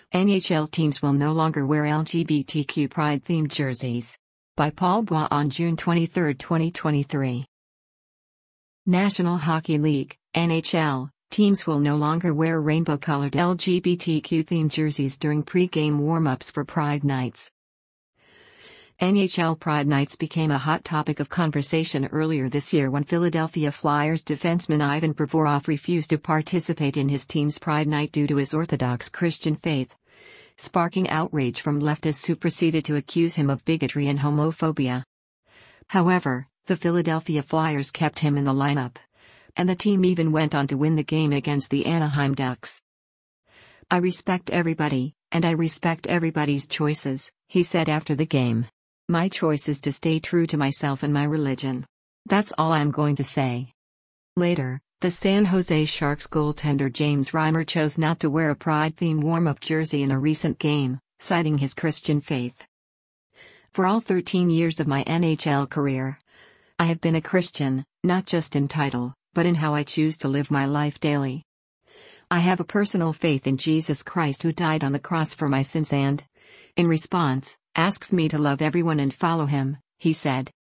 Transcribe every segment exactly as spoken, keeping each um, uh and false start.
N H L teams will no longer wear L G B T Q pride-themed jerseys. By Paul Bois on June twenty-third, twenty twenty-three. National Hockey League, N H L, teams will no longer wear rainbow-colored L G B T Q-themed jerseys during pre-game warm-ups for Pride Nights. N H L Pride Nights became a hot topic of conversation earlier this year when Philadelphia Flyers defenseman Ivan Provorov refused to participate in his team's Pride Night due to his Orthodox Christian faith, sparking outrage from leftists who proceeded to accuse him of bigotry and homophobia. However, the Philadelphia Flyers kept him in the lineup, and the team even went on to win the game against the Anaheim Ducks. "I respect everybody, and I respect everybody's choices," he said after the game. "My choice is to stay true to myself and my religion. That's all I'm going to say." Later, the San Jose Sharks goaltender James Reimer chose not to wear a Pride-themed warm-up jersey in a recent game, citing his Christian faith. "For all thirteen years of my N H L career, I have been a Christian, not just in title, but in how I choose to live my life daily. I have a personal faith in Jesus Christ who died on the cross for my sins and, in response, asks me to love everyone and follow him," he said.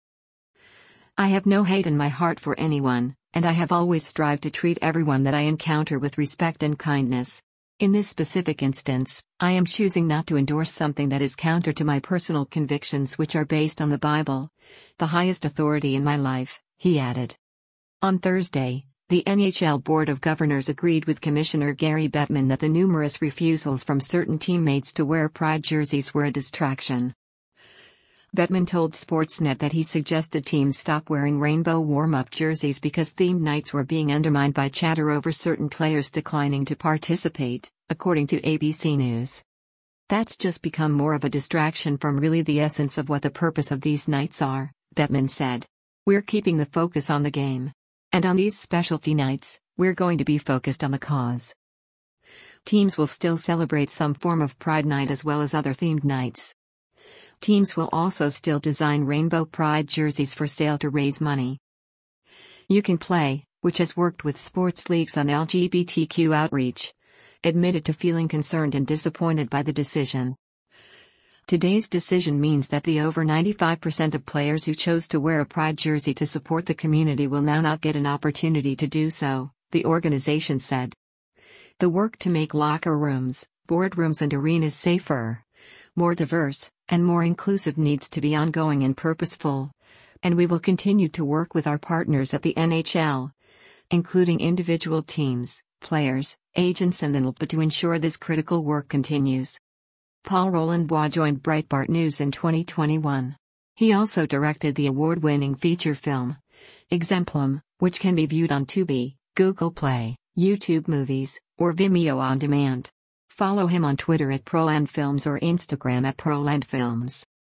"I have no hate in my heart for anyone, and I have always strived to treat everyone that I encounter with respect and kindness. In this specific instance, I am choosing not to endorse something that is counter to my personal convictions, which are based on the Bible, the highest authority in my life," he added. On Thursday, the N H L Board of Governors agreed with Commissioner Gary Bettman that the numerous refusals from certain teammates to wear pride jerseys were a distraction. Bettman told Sportsnet that he suggested teams stop wearing rainbow warm-up jerseys because themed nights were being undermined by chatter over certain players declining to participate, according to A B C News. "That's just become more of a distraction from really the essence of what the purpose of these nights are," Bettman said. "We're keeping the focus on the game. And on these specialty nights, we're going to be focused on the cause." Teams will still celebrate some form of Pride Night as well as other themed nights. Teams will also still design rainbow pride jerseys for sale to raise money. You Can Play, which has worked with sports leagues on L G B T Q outreach, admitted to feeling concerned and disappointed by the decision. "Today's decision means that the over ninety-five percent of players who chose to wear a pride jersey to support the community will now not get an opportunity to do so," the organization said. "The work to make locker rooms, boardrooms and arenas safer, more diverse, and more inclusive needs to be ongoing and purposeful, and we will continue to work with our partners at the N H L, including individual teams, players, agents and the N L P A to ensure this critical work continues." Paul Roland Bois joined Breitbart News in twenty twenty-one. He also directed the award-winning feature film, Exemplum, which can be viewed on Tubi, Google Play, YouTube Movies, or Vimeo on demand. Follow him on Twitter at ProlandFilms or Instagram at ProlandFilms.